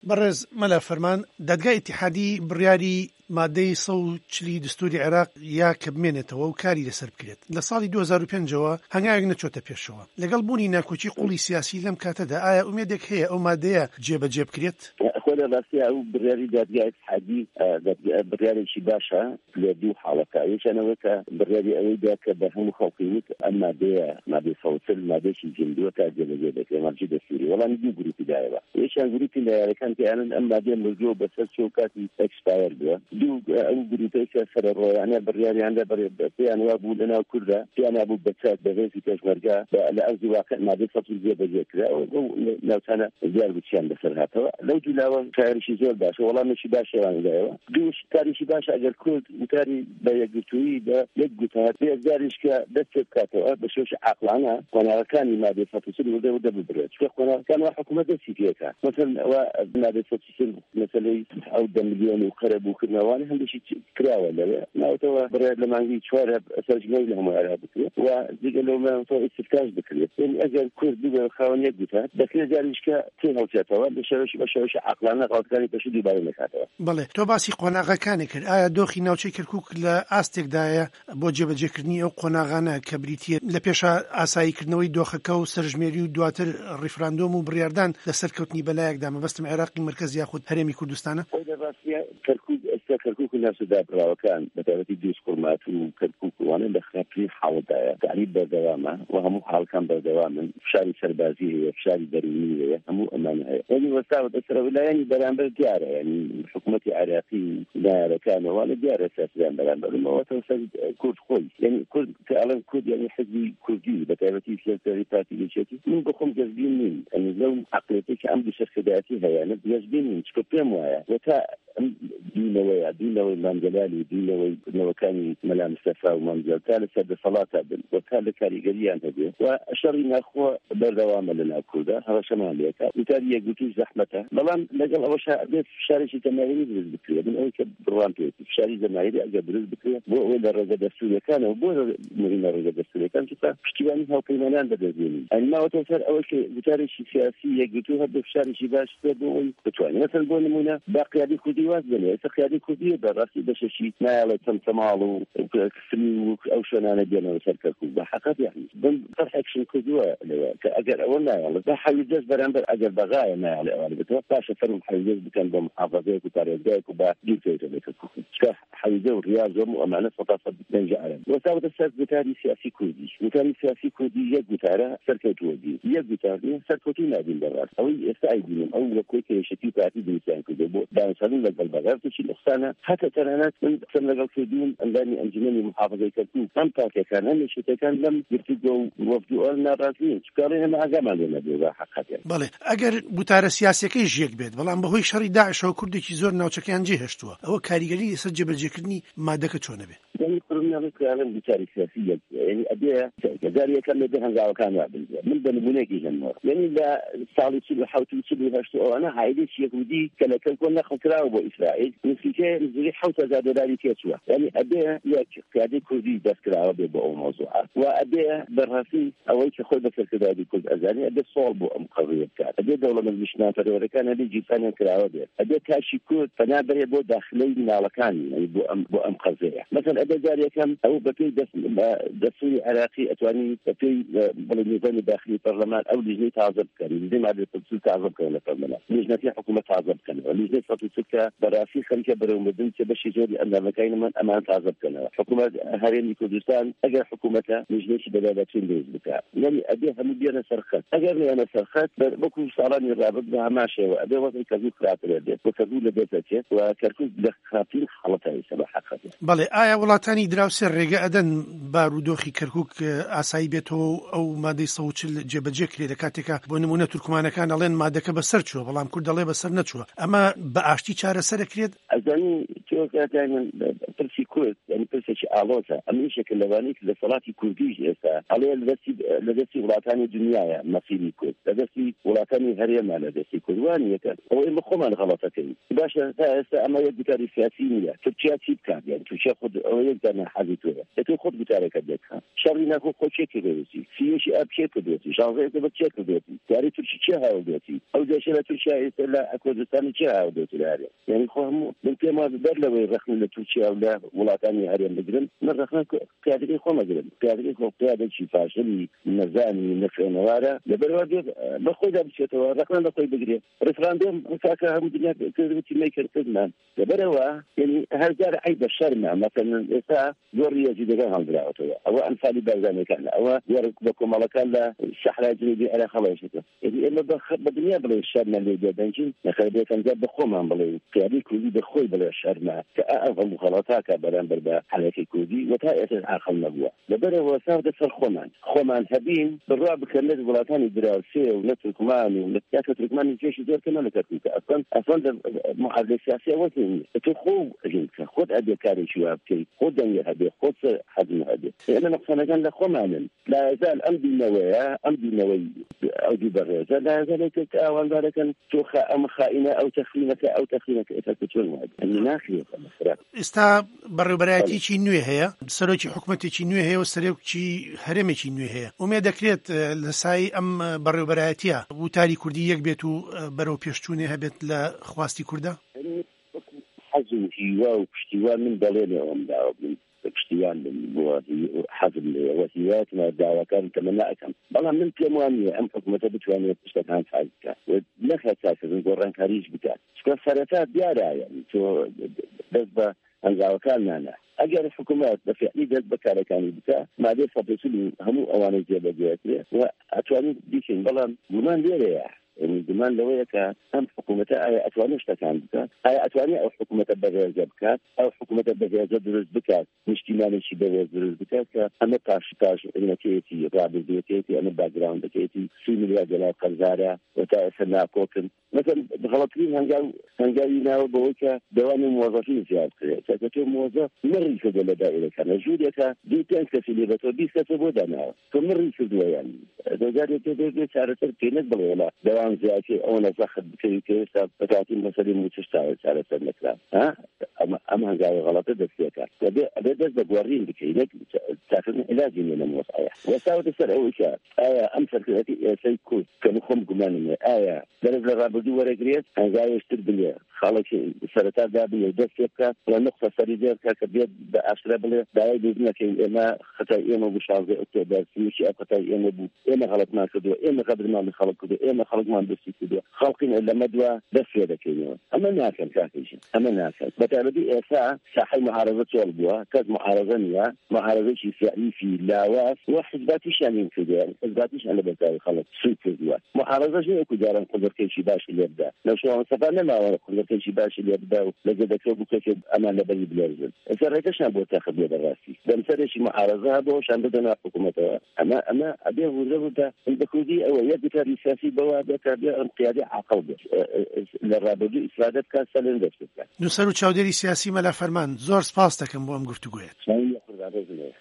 بەڕێز مەلا فەرمان دادگای ئیتیحادی بڕیاری مادەی 140 دستوری عێراق یا کە بمێنێتەوە و کاری لەسەر بکرێت لە ساڵی 2005ەوە هەنگاوێک نەچۆتە پێشەوە لەگەڵ بوونی ناکۆچی قوڵی سیاسی لەم کاتەدا ئایا ئومێدێک هەیە ئەو مادەیە جێبەجێ بکرێت؟ خۆدا ڕاستی ئەو بڕیاری دادگای ئیتیحادی بڕیارێکی باشە لە دوو حاڵەتە یەکێنەوە کە بڕیاری ئەوەیدا کە بە هەموو خەڵکی وت ئەم مادەی 140 مادەیەکی جێندووە تا جێبەجێ دەکرێت مەرجی دەستوری وەڵامی دوو گروپی دایەوە یەکیان گروپی لایەنەکان کەیانن ئەم مادەیە مردووە بەسەر چۆ کاتی ئەکسپایر بووە دوو ئەو گروپەی کە سەرڕۆیانە بڕیاریاندا پێیان وا بوو لەناو کووردا پێیان نابوو بەچات بەهێزی پێشمەرگا لە ئەرزی واقع مادەی 140 جێبەجێ کرا و ناوچانە زیاد بچیان بەسەر هاتەوە لەو دوولاوە کاریشی زۆر باشە وەڵامێکی باشێوانگایەوە دووش کاریشی باشە ئەگەر کورد وتاری بە یەکگرتووی بە یەک گوتار بێزاریش کە دەست پێ بکاتەوە بە شێوەی عاقلانە قۆناغەکانی مادەی 140 وردە ببرێت چکە قۆناغەکان وا حکوومەت دەستی پێکات مثلا ئەوە مادەی 140 مەسەلەی ئەو 10 ملیۆن و خەرەبووکردنەوەوانی هەندێکی کراوە لەوێ ناوتەوە بڕێت لە مانگی 4 سەرنجەی لە هەموو عێراق بکرێت و دیگە لەو مانگەوە ئیستیفکاش بکرێت یعنی ئەگەر کورد ببێ خاوەن یەک گوتار دەکرێت جاریش کە تێ هەڵچێتەوە بە شێوەی عاقلانە قاڵەکانی پێشوو دووبارە نەکاتەوە. بەڵێ تۆ باسی قۆناغەکانی کرد ئایا دۆخی ناوچەی کەرکووک لە ئاستێکدایە بۆ جێبەجێکردنی ئەو قۆناغانە کە بریتیە لە پێشە ئاساییکردنەوەی دۆخەکە و سەرژمێری و دواتر ڕیفراندۆم و بڕیاردان لەسەر کەوتنی بەلایەکدا مەبەستم عێراقی مرکز یاخود هەرێمی کوردستانە کەرکووک و ناوچەدا بڕاوەکان بەتایبەتی دووس قورمات و کەرکووک وانە لە خراپترین حاڵەتدایە تعریب بەردەوامە و هەموو حاڵەکان بەردەوامن فشاری سەربازی هەیە فشاری دەرونی هەیە هەموو ئەمانە هەیە یعنی وەستا بەسەرەوەلایەنی بەرامبەر دیارە یعنی حکوومەتی عێراقی دایرەکانەوەوانە دیارە سیاسیان بەرامبەرمەوە تەوسەر کورد خۆی یعنی کورد کە ئەڵێن کورد یعنی حزبی کوردی بەتایبەتی سیاسەری پارتی لێچێتی من بخۆم جەزبین نیم یعنی لەو عەقڵیەتی کە ئەم دووشەخدایەتی هەیەە جەزبین نیم چکە پێم وایە وەتا دینەوەی مانجەلالی دینەوەی نەوەکانی مەلا مستەفا و مانجەل تا لەسەر دەسەڵاتە بن و تا لە کاریگەریان هەبێت و شەڕی ناخۆ بەردەوامە لەناو کووردا هەڕەشەمان لێکە وتاری یەکگوتوی زەحمەتە بەڵام لەگەڵ ئەوەشا ئەبێت فشارێکی جەماهیری دروست بکرێت من ئەوەی کە بڕوان پێوێتی فشاری جەماهیری ئەگەر دروست بکرێت بۆ ئەوەی لە ڕێگە دەستوریەکانەوە بۆ مهمە ڕێگە دەستوریەکان چونکە پشتیوانی هاوپەیمانان بەدەستێنین ئەنماوەتە سەر ئەوە کە وتارێکی سیاسی یەکگوتو هەبێت فشارێکی باش بۆ ئەوی بتوانێت مثلا بۆ نمونە با قیادی کوردی واز بنێت ئێستا قیادی کوردی بەڕاستی بەشەشی نایڵێت تەمتەماڵ و کفنی و ئەو شوێنانە دێنەوە سەر کەرکووک بە حەقەت یعنی بن فەرحێکشن کردووە لەوە کە ئەگەر ئەوە نایڵێت بە حەویدەست بەرامبەر ئەگەر بەغایە نایڵێ ئەوانە بێتەوە باشە فەرم حەویدەست بکەن بە محافەزەیەک و پارێزگایەک و بە دیوتێتە بێت کەرکووک چکە حەویدە و ڕیاضۆم و ئەمانە سەتاسەد بنجارن وەساوتە سەر گوتاری سیاسی کوردی گوتاری سیاسی کوردی یەک گوتارە سەرکەوتووەدی یەک گوتار نیە سەرکەوتوی نادین بەڕاست ئەوەی ئێستا ئایبینم ئەو وەکۆی کێشەتی پارتی دروستیان کردو بۆ دانسەڵین لەگەڵ بەغەرتێکی لەخسانە هەتە تەنانەت من قسەم لەگەڵ کردوون ئەندانی ئەنجومەنی محافەزەی کەرکووک ئەم پارتیەکان هەم یەکێتەکان لەم گرتوگۆ و وەفدوئۆر ناڕازین چکارێ هەمە ئاگامان لێ نەبێ بە حەقەتیان بەڵێ ئەگەر بوتارە سیاسیەکەی ژێک بێت بەڵام بەهۆی شەڕی داعشەوە کوردێکی زۆر ناوچەکەیان جێهێشتووە ئەوە کاریگەری لەسەر جێبەجێکردنی مادەکە چۆنە بێت يعني كلنا كلام بتاريخ سياسي يعني أبيها كذلك كان لديه هنجاو كان وابل من بنبونيكي جنور يعني لا صالح شيء حاول تشيل هاشتو أنا هايدي شيء ودي كنا خسروا أبو إسرائيل نسيته نزري حاول تزاد ذلك يسوع يعني أبيها يك كادي كودي بس كلا أبو موضوع وأبيها برهسي أول شيء خد بس كذا دي كود أزاني أبي صلب ومقرية كان أبي دولة من المشنان فريورة كان أبي جيفان كلا أبي كاشي كود فنابري أبو داخلي من على كان يعني بو أم قرية مثلا ذلك كان أو بكي دستوري عراقي أتواني بكي بالنظام الداخلي البرلمان أو لجنة تعذب كان لجنة معدل التنسيق تعذب كان البرلمان لجنة حكومة تعذب كان لجنة فتوسكة براسي خليك برو مدن تبشي زوري أن مكاين من أمان تعذب كان حكومة هرين كردستان أجر حكومتها لجنة بلادتين ليز بكا يعني أبيها مدينة سرخات أجر أنا سرخات بكو صارني الرابط بها ماشي وأبي وضعي كذو خاطر يدي وكذو لبيتك وكركوز لخاطين حالتها سبا حقا بله آیا ولاتانی دراوسێ ڕێگە ئەدەن بارودۆخی کەرکووک ئاسایی بێتەوە ئەو مادەی 140 جێبەجێ کرێ لە کاتێکە بۆ نمونە تورکمانەکان ئەڵێن مادەکە بەسەر چووە بەڵام کورد دەڵێ بەسەر نەچووە ئەمە بە ئاشتی چارەسەر دەکرێت ئەزانی تۆکاتان پرسی کورد یعنی پرسێکی ئاڵۆتە ئەمیشێکە لەوانەی لە سەڵاتی کوردیش ئێستا ئەڵێ لە دەستی وڵاتانی دنیایە مەسیری کورد لە دەستی وڵاتانی هەرێمە لە دەستی کوردوانیەکە ئەوەی خۆمان غەڵەتەکەین باشە تا ئێستا ئەمە یەک گوتاری سیاسی نییە تورکیا چی بکات یعنی تورکیا خود ئەوەیەک دانا حەزی تۆیە دەتۆ خۆت گوتارەکەت دەکات شەڕی ناکۆ خۆ چێ کردوێتی سیەشی ئەب چێ کردوێتی ژانڤیەکە بە چێ کردوێتی یاری تورکی چێ هاوڵدێتی ئەو دێشە لە تورکیا ئێستا لە کوردستانی چێ هاوڵدێتی لارێ یعنی خۆ هەموو من پێم وازە بەر لەوەی ڕەخنە لە تورکیا و لە وڵاتانی هەرێم بگرن من ڕەخنە پیادەکەی خۆمەگرن پیادەکەی خۆ پیادێکی فاشلی نەزانی نەخوێنەوارە لەبەرەوە بەخۆیدا بچێتەوە ڕەخنە لە خۆی بگرێت ڕفراندۆم کاکە هەموو دنیا کردوتی مەیکردمان لەبەرەوە یعنی هەرجار عی بە شەرمە مەسەڵەن ئێستا زۆری یەزیدەکان هەڵدراوەتەوە ئەوە ئەمسالی بەرزانەکانە ئەوە بە کۆمەڵەکان لە سەحرای جنوبی عێراق هەڵەیشێتەوە یعنی ئێمە بە دنیا بڵێ شەرمە لێ دەبەنجین نەخەربێتەن جار بە خۆمان بڵێ پیادەی کوردی بە خۆی بڵێ شەرمە کە ئەو هەموو خەڵاتاکە بەرامبەر بە حەلەکەی کوردی و تا ئێستا عاقڵ نەبووە لەبەرەوە ساودە سەر خۆمان هەبین بڕوا بکەن لە وڵاتانی دراوسێ و لە تورکمان و لە یاکە تورکمانی جێشی زۆر کەمە لە کەرکووکە ئەسڵەن معادلەی سیاسی ئەوەی تۆ خۆ ئەژینکە خۆت ئەبێ کارێکی وا بکەیت خۆت دەنگە هەبێ خۆت حەزم هەبێ ئێمە نەقسانەکان لە خۆمانن لا يزال ئەم بینەوەی ئەو دوو بەڕێزە لا يزال کە ئاوانبارەکەن تۆ ئەم خائینە ئەو تەخمینەکە ئێستا چۆن وایە ئەنی ناخیێت ئێستا بەڕێوەبەرایەتێکی نوێ هەیە سەرۆکی حکوومەتێکی نوێ هەیە و سەرۆکی هەرێمێکی نوێ هەیە ومێ دەکرێت لە سای ئەم بەڕێوەبەرایەتیە وتاری کوردی یەک بێت و بەرەو پێشچوونێ هەبێت لە خواستی کوردە حەزم هیوا و پشتیوان من دەڵێنێ ئەوم داوە پشتیوان بۆ حەزم لێەوە هیواتمە داواکان تەمەنا ئەەکەم بەڵام من پێم وانە ئەم حکوومەتە بتوانێت پشتەکان فاز بکات نەخە چاکردن گۆڕانکاریش بکات چکە سەرەتا دیارایە تۆ دەست بە ئەنجاوەکان نانە ئەگەر حکوومەت بە فعلی دەست بەکارەکانی بکە مادەی سەپێچولی هەموو ئەوانەی جێبەجێترێ و ئەتوانین بیکەین بەڵام گومان لێرەیە گومان لەوەیە کە ئەم حکوومەتە ئایا ئەتوانێت شتەکان بکات ئایا ئەتوانێت ئەو حکوومەتە بەڕێزە بکات ئەو حکوومەتە بەڕێزە دروست بکات نیشتیمانێکی بەڕێز دروست بکات کە ئەمە پاش علمەتێتی ڕابردوەتێتی ئەمە باگراوندەکەیەتی 30 میلیارد دلار قەرزارە و تا ئێستا ناکۆکن مثلا غەڵەتترین هەنگاوی ناوە بەوەی کە دەوانی موظفین زیاد کرێت کە تۆ موظف مڕی کردو لە دائیرەکانە ژوورێکە 2-5 کەسی لێ بە تۆ 20 کەسە بۆ داناوە تۆ مڕی کردووە یان دەجارێت تۆ دەبێت چارەسەر پێنت بڵێ لە دەوام زیاتی ئەو نەزەخت بکەوی کە ئێستا بەتاتی مەسەلەی موچشتاوە چارەسەر نەکرا ئەمە هەنگاوی غەڵەتە دەستێکات ئەبێ دەست بە گوارین بکەیت چاکردن علاجی لە مۆسایە وەساوەتە سەر ئەوەی کە ئایا ئەم سەرکردەتی ئێسای کورد کە من خۆم گومانم ئایا دەرز لە ڕابردوو وەرەگرێت هەنگاوێشتر بلێ خەڵکی سەرەتا دابنێ دەست پێ بکات لە نقطە سەری دێرکە کە بێت بە ئاشرا بڵێ داوای بزنەکەین ئێمە خەتای ئێمە بوو 16 ئۆکتۆبەر سیوشی ئەو خەتای ئێمە بوو ئێمە غەڵەتمان کردووە ئێمە قەدرمان لە خەڵک کردووە ئێمە خەڵکمان دەستی کردووە خەڵقین لەمە دووە دەست پێ دەکەینەوە ئەمە ناکەن کاکەیشن ئەمە ناکەن بەتابەتی ئێستا ساحەی معارەزە چۆڵ بووە کەس معارەزە نییە معارەزەی فعلیفی لاواز و حزباتیشیان هین کردووە حزباتیشیان لە بەرگاوی خەڵک سوی کردووە معارەزەش نییە وەکو جاران قدرتێکی باشی لێ بدا لەو شەوان سەفا نەماوە قدرتێکی باشی لێ بدا و لەگە دەکرێت بکەکە ئەمان لەبەری بلێرزن ئێستا ڕێگەشان بۆ تاخە بێ بەڕاستی دەمسەرێکی معارەزە بۆ شان بدەنا حکوومەتەوە ئەمە ئەبێ وزە بوودا بەکوردی ئەوە یەک گوتاری سیاسی بەوە بێتە بێ ئەم قیادەی عاقڵ بێت لە ڕابردوو ئیسرادە بکات سەلێن دەست بکات نووسەر و چاودێری سیاسی مەلا فەرمان زۆر سپاس دەکەم بۆ ئەم گفتوگویەت